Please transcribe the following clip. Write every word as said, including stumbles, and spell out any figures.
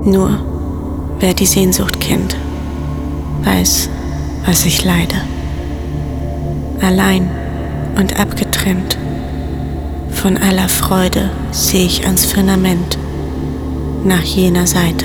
Nur wer die Sehnsucht kennt, weiß, was ich leide. Allein und abgetrennt von aller Freude seh ich ans Firmament nach jener Seite.